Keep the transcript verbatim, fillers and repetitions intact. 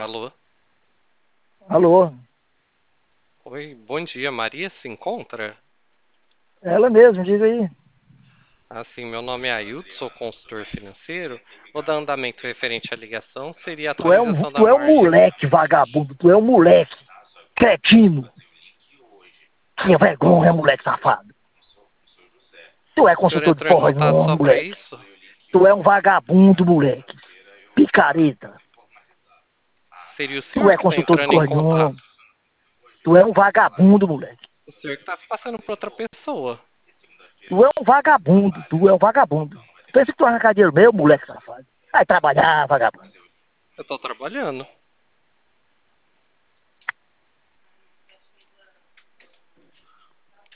Alô? Alô? Oi, bom dia. Maria se encontra? Ela mesmo, diga aí. Assim, meu nome é Ailton, sou consultor financeiro. Vou dar andamento referente à ligação. Seria a Tu é um, atualização da tu é um margem. moleque vagabundo, tu é um moleque cretino. Tinha vergonha, moleque safado. Tu é O senhor consultor de entrou em porra contato nenhuma, só para moleque. isso? Tu é um vagabundo, moleque. Picareta. Seria o Tu senhor é que está consultor de entrando em porra nenhuma. contato? Tu é um vagabundo, moleque. O senhor que está passando por outra pessoa. Tu é um vagabundo, tu é um vagabundo. Pensa que tu arrancar dinheiro meu, moleque safado. Vai trabalhar, vagabundo. Eu estou trabalhando.